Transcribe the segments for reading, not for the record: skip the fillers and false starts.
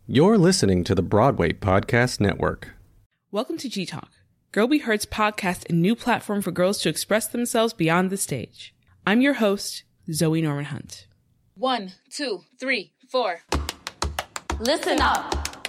You're listening to the Broadway Podcast Network. Welcome to G-Talk, Girl We Heard's podcast, a new platform for girls to express themselves beyond the stage. I'm your host, Zoe Norman Hunt. 1, 2, 3, 4. Listen up.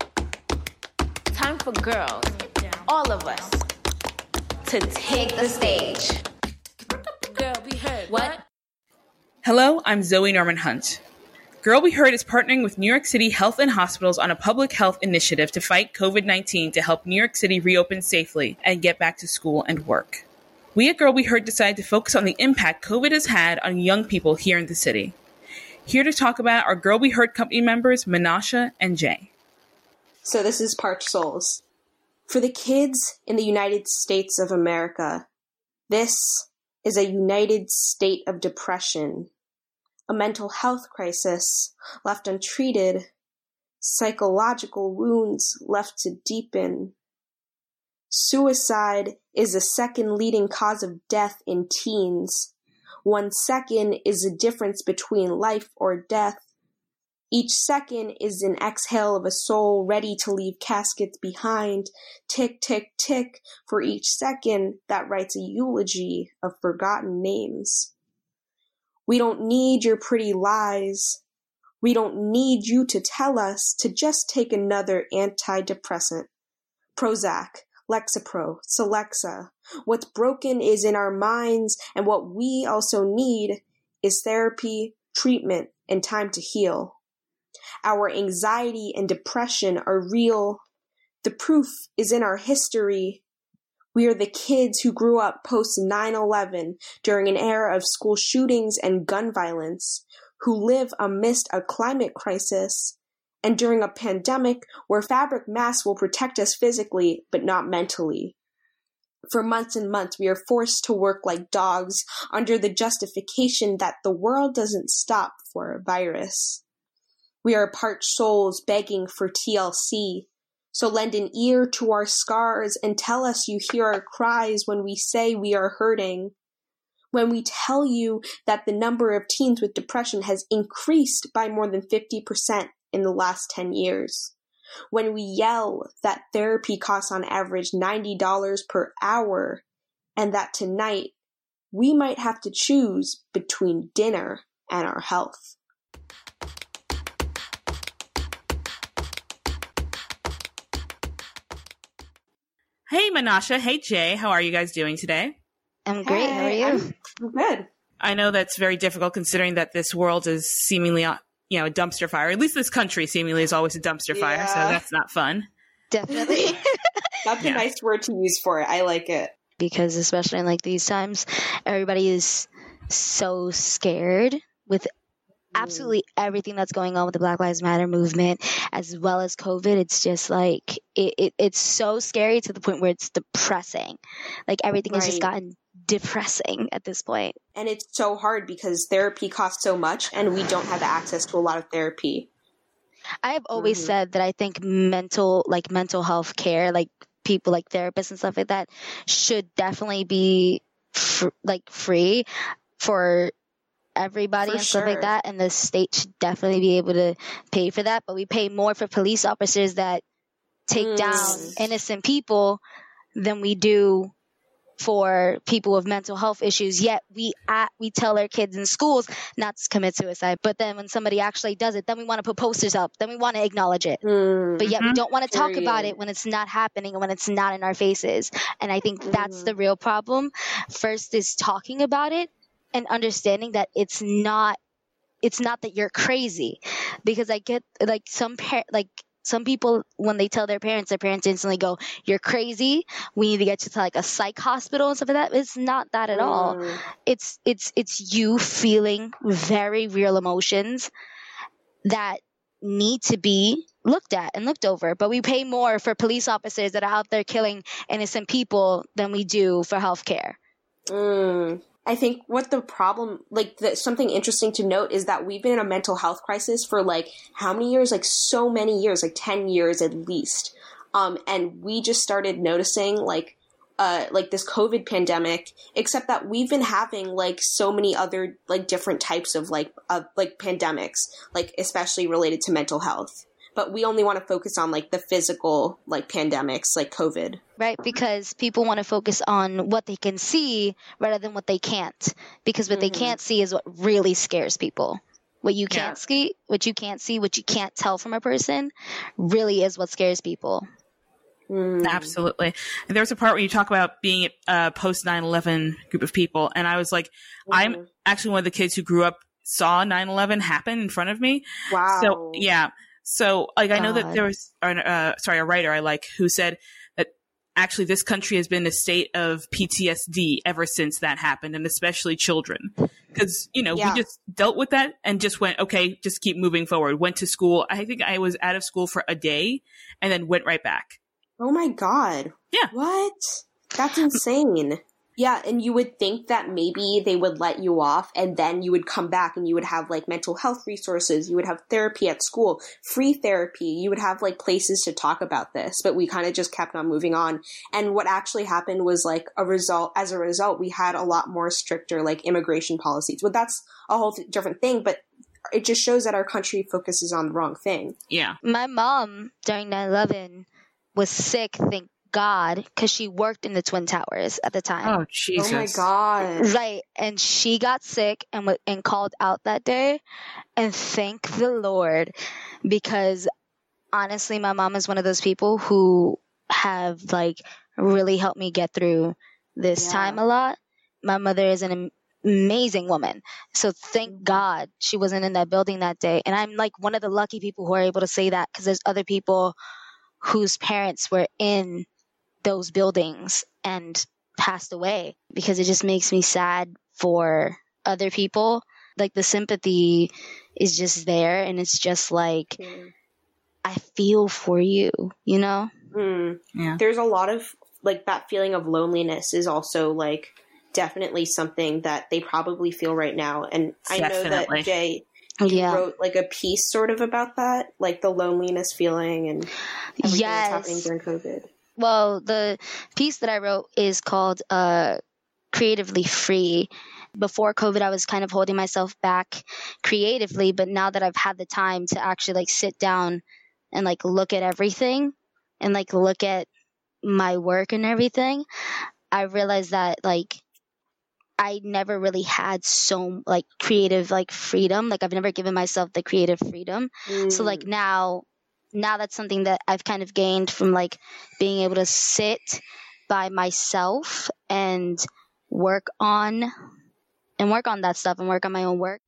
Time for girls, all of us, to take the stage. Girl, we heard. What? Hello, I'm Zoe Norman Hunt. Girl We Heard is partnering with New York City Health and Hospitals on a public health initiative to fight COVID-19 to help New York City reopen safely and get back to school and work. We at Girl We Heard decided to focus on the impact COVID has had on young people here in the city. Here to talk about our Girl We Heard company members, Menasha and Jay. So this is Parched Souls. For the kids in the United States of America, this is a united state of depression, a mental health crisis left untreated, psychological wounds left to deepen. Suicide is the second leading cause of death in teens. 1 second is the difference between life or death. Each second is an exhale of a soul ready to leave caskets behind. Tick, tick, tick, for each second that writes a eulogy of forgotten names. We don't need your pretty lies. We don't need you to tell us to just take another antidepressant. Prozac, Lexapro, Celexa. What's broken is in our minds, and what we also need is therapy, treatment, and time to heal. Our anxiety and depression are real. The proof is in our history. We are the kids who grew up post 9/11 during an era of school shootings and gun violence, who live amidst a climate crisis, and during a pandemic where fabric masks will protect us physically but not mentally. For months and months, we are forced to work like dogs under the justification that the world doesn't stop for a virus. We are parched souls begging for TLC. So lend an ear to our scars and tell us you hear our cries when we say we are hurting. When we tell you that the number of teens with depression has increased by more than 50% in the last 10 years. When we yell that therapy costs on average $90 per hour and that tonight we might have to choose between dinner and our health. Hey, Menasha. Hey, Jay. How are you guys doing today? I'm great. How are you? I'm good. I know that's very difficult considering that this world is seemingly, a dumpster fire. At least this country seemingly is always a dumpster fire, so that's not fun. Definitely. That's a nice word to use for it. I like it. Because especially in like these times, everybody is so scared with absolutely everything that's going on with the Black Lives Matter movement, as well as COVID. It's just like, it's so scary to the point where it's depressing. Like everything has just gotten depressing at this point. And it's so hard because therapy costs so much and we don't have access to a lot of therapy. I have always said that I think mental health care, like people like therapists and stuff like that, should definitely be free for everybody and stuff like that, and the state should definitely be able to pay for that. But we pay more for police officers that take down innocent people than we do for people with mental health issues. Yet we tell our kids in schools not to commit suicide, but then when somebody actually does it, then we want to put posters up, then we want to acknowledge it, but yet we don't want to talk about it when it's not happening and when it's not in our faces. And I think that's the real problem. First is talking about it and understanding that it's not that you're crazy, because I get like some people, when they tell their parents instantly go, "You're crazy. We need to get you to like a psych hospital" and stuff like that. It's not that at all. It's you feeling very real emotions that need to be looked at and looked over. But we pay more for police officers that are out there killing innocent people than we do for healthcare. I think what the problem, something interesting to note is that we've been in a mental health crisis for how many years? So many years, 10 years at least. And we just started noticing this COVID pandemic, except that we've been having so many other different types of pandemics, especially related to mental health. but we only want to focus on like the physical like pandemics like COVID. Right, because people want to focus on what they can see rather than what they can't. Because what they can't see is what really scares people. What you can't see, what you can't tell from a person really is what scares people. Absolutely. And there's a part where you talk about being a post 9/11 group of people. And I was like, I'm actually one of the kids who grew up, saw 9/11 happen in front of me. Wow. So, yeah. So, like, I know that there was, a writer I like who said that actually this country has been in a state of PTSD ever since that happened, and especially children. Because, we just dealt with that and just went, okay, just keep moving forward. Went to school. I think I was out of school for a day and then went right back. Oh my God. Yeah. What? That's insane. Yeah, and you would think that maybe they would let you off and then you would come back and you would have like mental health resources, you would have therapy at school, free therapy, you would have like places to talk about this, but we kind of just kept on moving on. And what actually happened was like as a result, we had a lot more stricter like immigration policies. Well, that's a whole different thing, but it just shows that our country focuses on the wrong thing. Yeah. My mom during 9/11 was sick, thank God, because she worked in the Twin Towers at the time. Oh, Jesus. Oh my God. Right. And she got sick and called out that day. And thank the Lord, because honestly, my mom is one of those people who have like really helped me get through this time a lot. My mother is an amazing woman. So thank God she wasn't in that building that day. And I'm like one of the lucky people who are able to say that, because there's other people whose parents were in those buildings and passed away, because it just makes me sad for other people. Like the sympathy is just there, and it's just like, I feel for you, you know? Yeah. There's a lot of like that feeling of loneliness is also like definitely something that they probably feel right now. And I know that Jay, you wrote like a piece sort of about that, like the loneliness feeling and everything that's happening during COVID. Well, the piece that I wrote is called Creatively Free. Before COVID, I was kind of holding myself back creatively, but now that I've had the time to actually like sit down and like look at everything and like look at my work and everything, I realized that like I never really had so like creative like freedom. Like I've never given myself the creative freedom. So like now that's something that I've kind of gained from like being able to sit by myself and work on that stuff and work on my own work.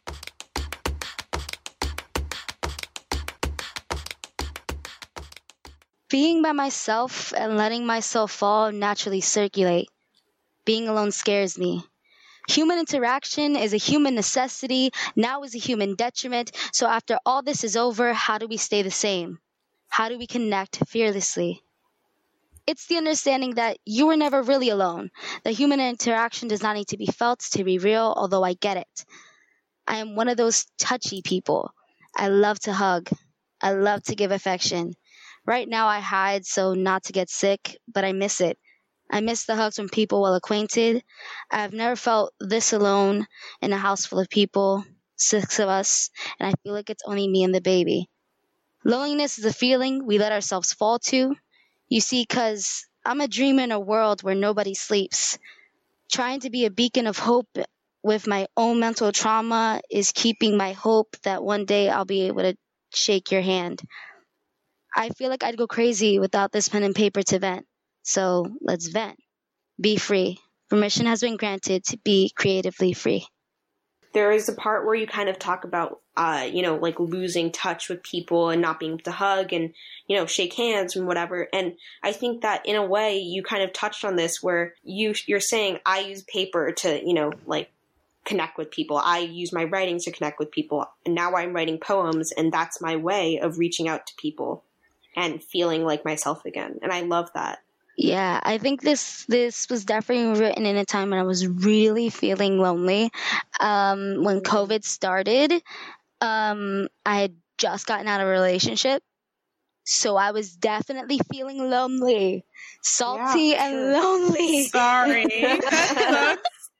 Being by myself and letting myself fall naturally circulate. Being alone scares me. Human interaction is a human necessity, now is a human detriment. So after all this is over, how do we stay the same? How do we connect fearlessly? It's the understanding that you were never really alone. The human interaction does not need to be felt to be real, although I get it. I am one of those touchy people. I love to hug. I love to give affection. Right now I hide so not to get sick, but I miss it. I miss the hugs from people well acquainted. I've never felt this alone in a house full of people, 6 of us, and I feel like it's only me and the baby. Loneliness is a feeling we let ourselves fall to. You see, 'cause I'm a dreamer in a world where nobody sleeps. Trying to be a beacon of hope with my own mental trauma is keeping my hope that one day I'll be able to shake your hand. I feel like I'd go crazy without this pen and paper to vent. So let's vent. Be free. Permission has been granted to be creatively free. There is a part where you kind of talk about, like losing touch with people and not being able to hug and, shake hands and whatever. And I think that in a way you kind of touched on this where you're saying I use paper to, connect with people. I use my writing to connect with people. And now I'm writing poems, and that's my way of reaching out to people and feeling like myself again. And I love that. Yeah, I think this was definitely written in a time when I was really feeling lonely. When COVID started, I had just gotten out of a relationship. So I was definitely feeling lonely. Salty and lonely. Sorry. That sucks.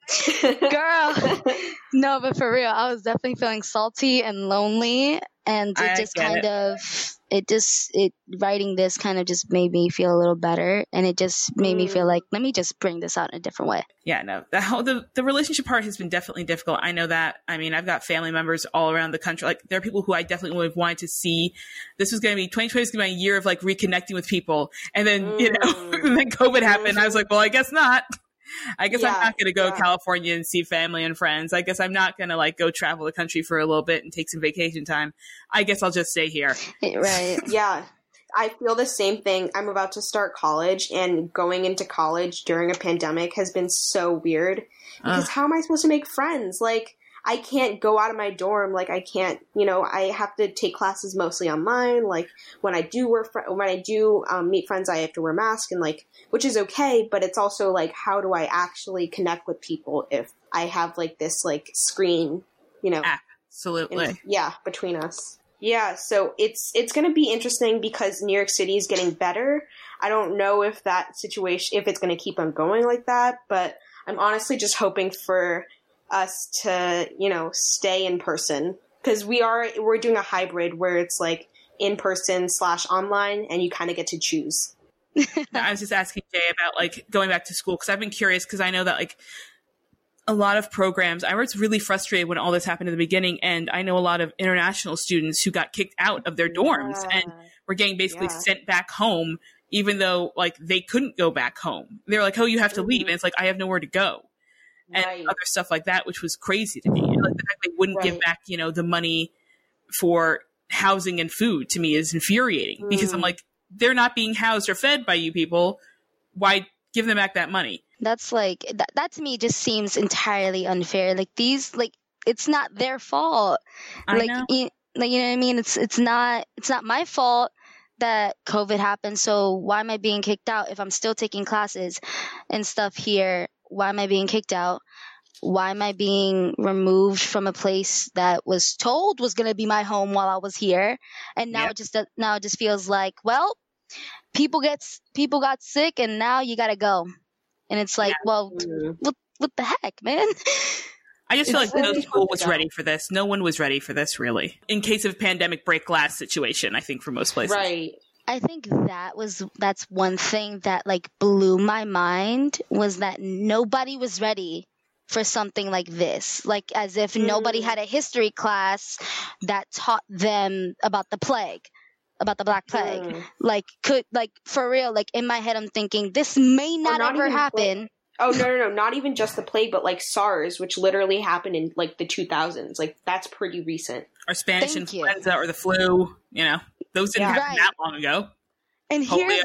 Girl, no, but for real, I was definitely feeling salty and lonely, and writing this kind of just made me feel a little better, and it just made me feel like, let me just bring this out in a different way. Yeah, no, the relationship part has been definitely difficult. I know that. I mean, I've got family members all around the country. Like, there are people who I definitely would have wanted to see. This was going to be 2020 was going to be a year of like reconnecting with people, and then and then COVID happened. I was like, well, I guess not. I guess I'm not going to go to California and see family and friends. I guess I'm not going to like go travel the country for a little bit and take some vacation time. I guess I'll just stay here. Right. Yeah. I feel the same thing. I'm about to start college, and going into college during a pandemic has been so weird because how am I supposed to make friends? Like, I can't go out of my dorm. Like, I can't, I have to take classes mostly online. Like, when I do meet friends, I have to wear a mask, and like, which is okay. But it's also like, how do I actually connect with people if I have like this like screen, Absolutely. Between us. Yeah. So it's going to be interesting because New York City is getting better. I don't know if that situation, if it's going to keep on going like that, but I'm honestly just hoping for us to, stay in person, because we're doing a hybrid where it's like in person / online, and you kind of get to choose. I was just asking Jay about like going back to school, because I've been curious, because I know that like a lot of programs, I was really frustrated when all this happened in the beginning, and I know a lot of international students who got kicked out of their dorms and were getting basically sent back home, even though like they couldn't go back home. They were like, oh, you have to leave. And it's like, I have nowhere to go. And other stuff like that, which was crazy to me. And like the fact they wouldn't give back, the money for housing and food, to me is infuriating, because I'm like, they're not being housed or fed by you people. Why give them back that money? That's like, that to me just seems entirely unfair. Like it's not their fault. I know. You know what I mean? It's not my fault that COVID happened. So why am I being kicked out if I'm still taking classes and stuff here? Why am I being kicked out? Why am I being removed from a place that was told was going to be my home while I was here? And now it just feels like, well, people got sick, and now you got to go. And it's like, well, what the heck, man? I just feel like no school was ready for this. No one was ready for this, really. In case of pandemic break glass situation, I think, for most places. Right. I think that's one thing that like blew my mind, was that nobody was ready for something like this. Like, as if nobody had a history class that taught them about the plague, about the Black Plague. Like, for real, like in my head, I'm thinking this may not ever happen. Oh, no. Not even just the plague, but like SARS, which literally happened in like the 2000s. Like, that's pretty recent. Or Spanish influenza or the flu, those didn't happen that long ago. And here's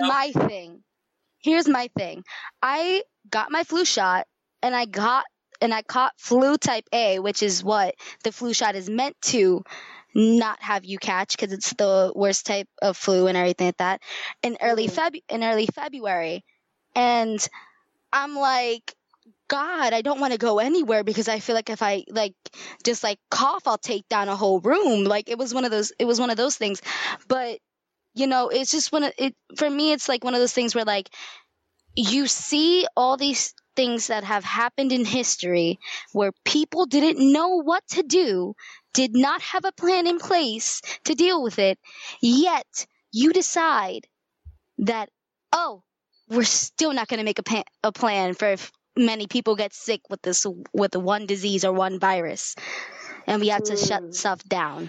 my thing. I got my flu shot, and I caught flu type A, which is what the flu shot is meant to not have you catch, because it's the worst type of flu and everything like that, in early February. And I'm like, God, I don't want to go anywhere, because I feel like if I like just like cough, I'll take down a whole room. Like, it was one of those things. But it's just for me, it's like one of those things where like you see all these things that have happened in history where people didn't know what to do, did not have a plan in place to deal with it, yet you decide that, oh, we're still not going to make a plan for if many people get sick with one disease or one virus, and we have to shut stuff down.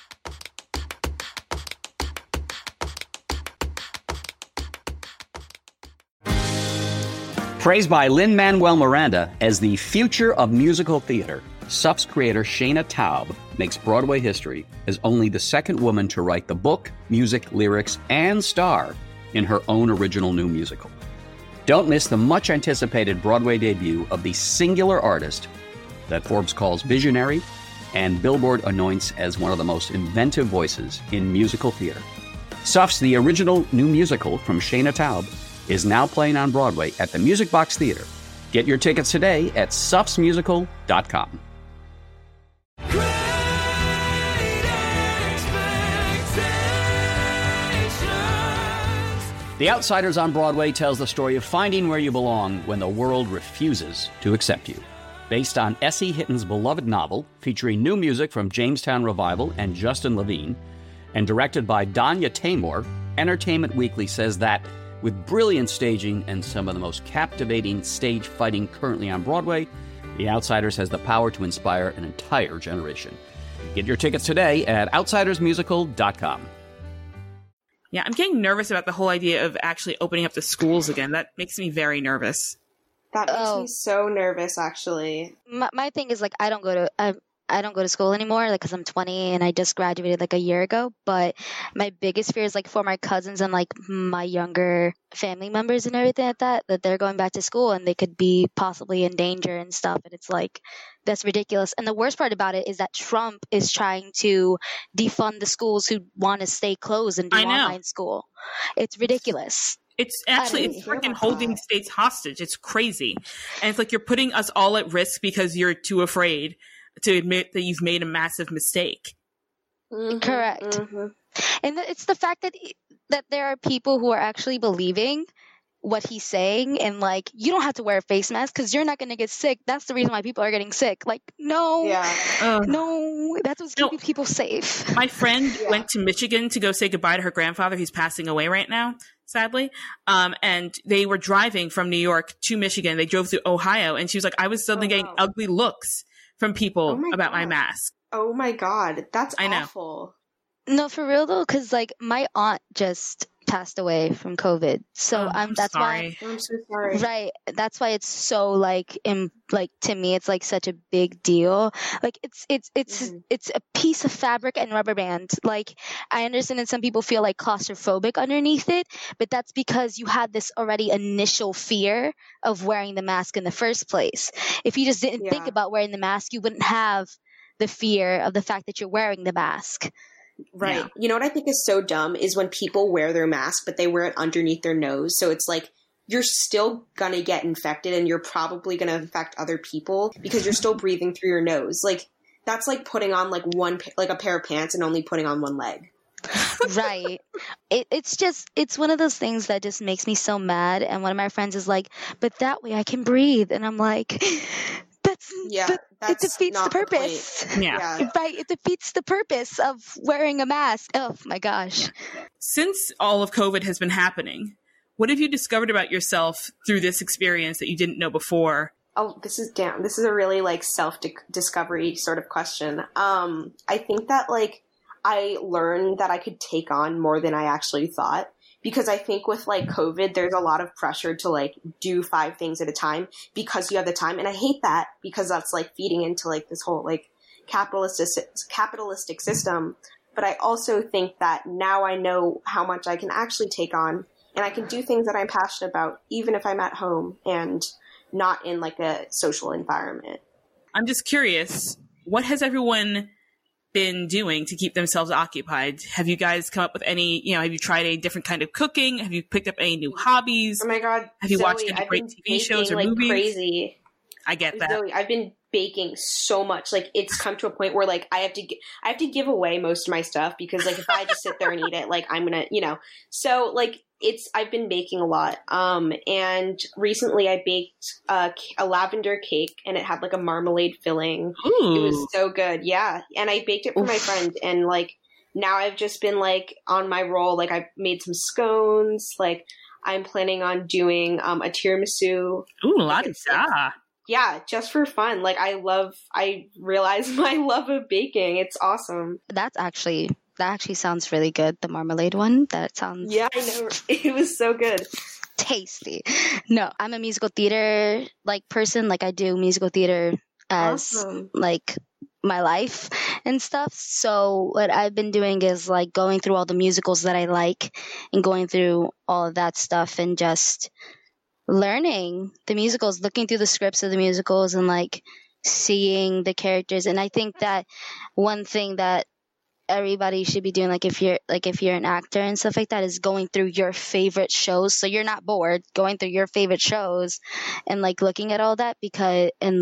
Praised by Lin-Manuel Miranda as the future of musical theater, SUF's creator Shayna Taub makes Broadway history as only the second woman to write the book, music, lyrics, and star in her own original new musical. Don't miss the much-anticipated Broadway debut of the singular artist that Forbes calls visionary and Billboard anoints as one of the most inventive voices in musical theater. SUF's The Original New Musical from Shayna Taub is now playing on Broadway at the Music Box Theater. Get your tickets today at sufsmusical.com. The Outsiders on Broadway tells the story of finding where you belong when the world refuses to accept you. Based on S.E. Hitton's beloved novel, featuring new music from Jamestown Revival and Justin Levine, and directed by Danya Tamor, Entertainment Weekly says that with brilliant staging and some of the most captivating stage fighting currently on Broadway, The Outsiders has the power to inspire an entire generation. Get your tickets today at outsidersmusical.com. Yeah, I'm getting nervous about the whole idea of actually opening up the schools again. That makes me very nervous. That makes me so nervous, actually. My thing is, like, I don't go to school anymore, like, because I'm 20 and I just graduated like a year ago. But my biggest fear is, like, for my cousins and, like, my younger family members and everything like that they're going back to school and they could be possibly in danger and stuff. And it's like, that's ridiculous. And the worst part about it is that Trump is trying to defund the schools who want to stay closed and do online school. It's ridiculous. It's freaking holding states hostage. It's crazy. And it's like you're putting us all at risk because you're too afraid to admit that you've made a massive mistake. Mm-hmm, correct. Mm-hmm. And it's the fact that there are people who are actually believing what he's saying, and like, you don't have to wear a face mask because you're not going to get sick. That's the reason why people are getting sick. Like, no, no, that's what's keeping people safe. My friend went to Michigan to go say goodbye to her grandfather. He's passing away right now, sadly. And they were driving from New York to Michigan. They drove through Ohio, and she was like, I was suddenly getting ugly looks from people about my mask. Oh my God. That's awful. No, for real though, because like my aunt just passed away from COVID, so that's why I'm so sorry. Right, that's why it's so like to me, it's like such a big deal. Like it's a piece of fabric and rubber band. Like, I understand that some people feel like claustrophobic underneath it, but that's because you had this already initial fear of wearing the mask in the first place. If you just didn't think about wearing the mask, you wouldn't have the fear of the fact that you're wearing the mask. Right. Yeah. You know what I think is so dumb is when people wear their mask, but they wear it underneath their nose. So it's like, you're still going to get infected and you're probably going to infect other people because you're still breathing through your nose. Like, that's like putting on like a pair of pants and only putting on one leg. Right. It's one of those things that just makes me so mad. And one of my friends is like, but that way I can breathe. And I'm like, it defeats the purpose. Right. It defeats the purpose of wearing a mask. Oh my gosh. Since all of COVID has been happening, what have you discovered about yourself through this experience that you didn't know before? Oh, this is a really like self-discovery sort of question. I think that like I learned that I could take on more than I actually thought. Because I think with like COVID, there's a lot of pressure to like do 5 things at a time because you have the time. And I hate that because that's like feeding into like this whole like capitalistic system. But I also think that now I know how much I can actually take on and I can do things that I'm passionate about, even if I'm at home and not in like a social environment. I'm just curious, what has everyone been doing to keep themselves occupied? Have you guys come up with any, have you tried a different kind of cooking? Have you picked up any new hobbies? Oh my God. Have you watched any great TV shows or movies? Crazy. I get that. Zoe, I've been baking so much. Like, it's come to a point where like I have to give away most of my stuff because like if I just sit there and eat it, like I'm gonna, so like I've been baking a lot. And recently I baked a lavender cake and it had like a marmalade filling. Ooh. It was so good. Yeah. And I baked it for my friend and like now I've just been like on my roll. Like I've made some scones. Like I'm planning on doing a tiramisu. Ooh, la di da. Yeah, just for fun. Like I realize my love of baking. It's awesome. That actually sounds really good. The marmalade one. That sounds. Yeah, I know. It was so good. Tasty. No, I'm a musical theater like person. Like I do musical theater as like my life and stuff. So what I've been doing is like going through all the musicals that I like and going through all of that stuff and just learning the musicals, looking through the scripts of the musicals and like seeing the characters. And I think that one thing that everybody should be doing, like if you're an actor and stuff like that, is going through your favorite shows so you're not bored, going through your favorite shows and like looking at all that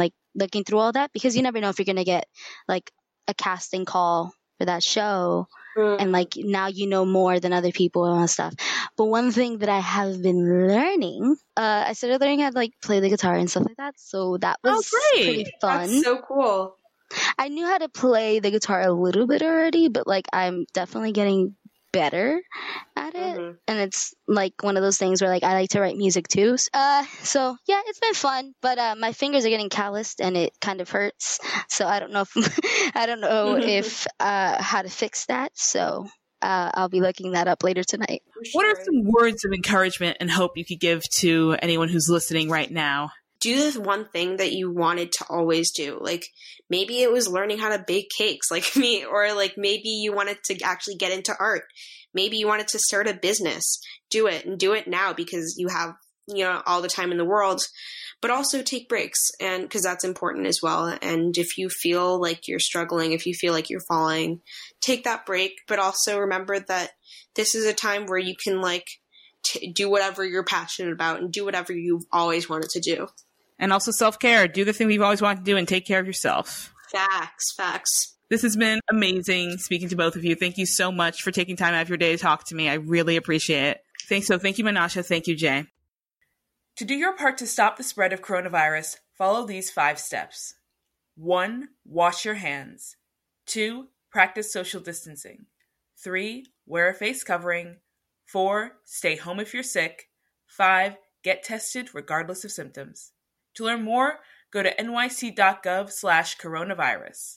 looking through all that because you never know if you're going to get like a casting call for that show And like now you know more than other people and stuff. But one thing that I have been learning, I started learning how to like play the guitar and stuff like that. So that was pretty fun. That's so cool. I knew how to play the guitar a little bit already, but like I'm definitely getting better at it. And it's like one of those things where like I like to write music too. So yeah, it's been fun, but my fingers are getting calloused and it kind of hurts. So I don't know if how to fix that. So I'll be looking that up later tonight. What are some words of encouragement and hope you could give to anyone who's listening right now? Do this one thing that you wanted to always do. Like maybe it was learning how to bake cakes like me, or like maybe you wanted to actually get into art. Maybe you wanted to start a business. Do it, and do it now, because you have, all the time in the world. But also take breaks, and because that's important as well. And if you feel like you're struggling, if you feel like you're falling, take that break. But also remember that this is a time where you can like do whatever you're passionate about and do whatever you've always wanted to do. And also self-care. Do the thing we've always wanted to do and take care of yourself. Facts. This has been amazing speaking to both of you. Thank you so much for taking time out of your day to talk to me. I really appreciate it. Thank you, Menashe. Thank you, Jay. To do your part to stop the spread of coronavirus, follow these 5 steps. 1. Wash your hands. 2. Practice social distancing. 3. Wear a face covering. 4. Stay home if you're sick. 5. Get tested regardless of symptoms. To learn more, go to nyc.gov/coronavirus.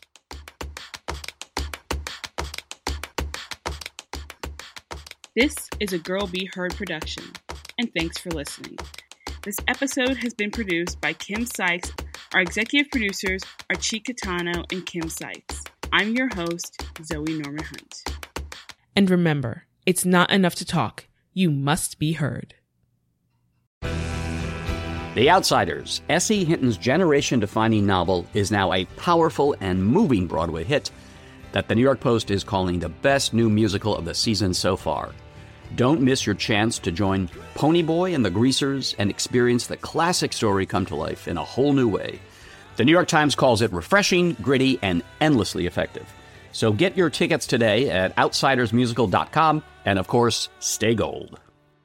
This is a Girl Be Heard production, and thanks for listening. This episode has been produced by Kim Sykes. Our executive producers are Chika Tano and Kim Sykes. I'm your host, Zoe Norman Hunt. And remember, it's not enough to talk. You must be heard. The Outsiders, S.E. Hinton's generation-defining novel, is now a powerful and moving Broadway hit that the New York Post is calling the best new musical of the season so far. Don't miss your chance to join Ponyboy and the Greasers and experience the classic story come to life in a whole new way. The New York Times calls it refreshing, gritty, and endlessly effective. So get your tickets today at outsidersmusical.com, and of course, stay gold.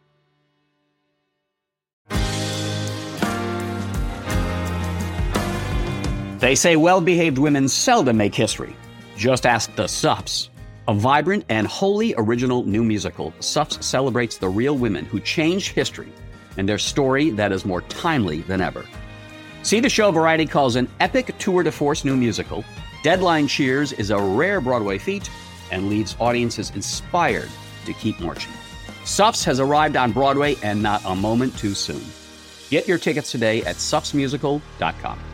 They say well-behaved women seldom make history. Just ask the Sups. A vibrant and wholly original new musical, Sups celebrates the real women who changed history and their story that is more timely than ever. See the show Variety calls an epic tour de force new musical. Deadline cheers is a rare Broadway feat and leaves audiences inspired to keep marching. Sups has arrived on Broadway, and not a moment too soon. Get your tickets today at supsmusical.com.